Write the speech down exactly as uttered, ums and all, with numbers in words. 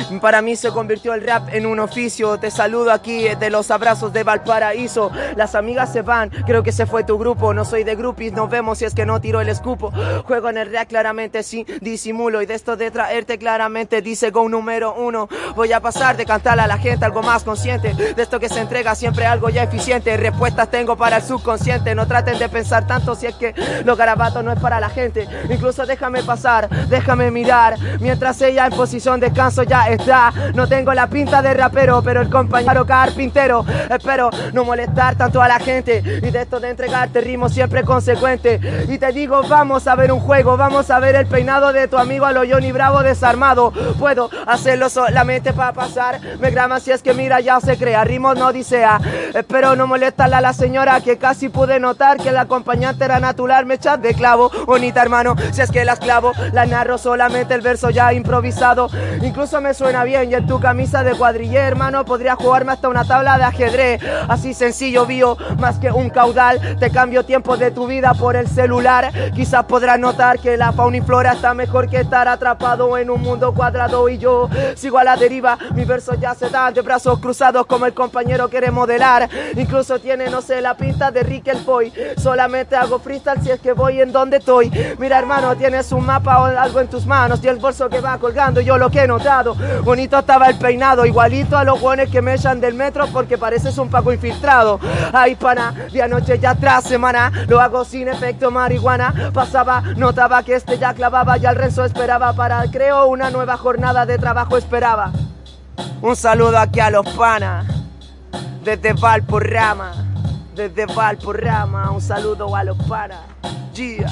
Para mí se convirtió el rap en un oficio. Te saludo aquí de los abrazos de Valparaíso. Las amigas se van, creo que se fue tu grupo. No soy de groupies, nos vemos si es que no tiro el escupo. Juego en el rap claramente sin disimulo. Y de esto de traerte claramente dice go número uno. Voy a pasar de cantar a la gente algo más consciente. De esto que se entrega siempre algo ya eficiente. Respuestas tengo para el subconsciente. No traten de pensar tanto si es que los garabatos no es para la gente. Incluso déjame pasar, déjame mirar. Mientras ella en posición de descanso ya está. No tengo la pinta de rapero, pero el compañero carpintero. Espero no molestar tanto a la gente. Y de esto de entregarte ritmo siempre consecuente. Y te digo, vamos a ver un juego. Vamos a ver el peinado de tu amigo a lo Johnny Bravo desarmado. Puedo hacerlo solamente para pasar. Me graban si es que mira ya se crea. Ritmos no odisea. Espero no molestarle a la señora, que casi pude notar que el acompañante era natural. Me echas de clavo, bonita hermano. Si es que las clavo, las narro solamente el verso ya improvisado. Incluso me suena bien y en tu camisa de cuadrillé, hermano, podría jugarme hasta una tabla de ajedrez. Así sencillo, bio, más que un caudal. Te cambio tiempo de tu vida por el celular. Quizás podrás notar que la fauna y flora está mejor que estar atrapado en un mundo cuadrado. Y yo sigo a la deriva, mis versos ya se dan de brazos cruzados como el compañero quiere modelar. Incluso tiene, no sé, la pinta de Rick el Boy. Solamente hago freestyle si es que voy en donde estoy. Mira hermano, tienes un mapa o algo en tus manos y el bolso que va colgando, yo lo que he notado. Bonito estaba el peinado, igualito a los guones que me echan del metro porque pareces un Paco infiltrado. Ay pana, de anoche ya tras semana, lo hago sin efecto marihuana. Pasaba, notaba que este ya clavaba y al Renzo esperaba para, creo, una nueva jornada de trabajo esperaba. Un saludo aquí a los panas, desde Valporrama, desde Valporrama, un saludo a los panas. Yeah.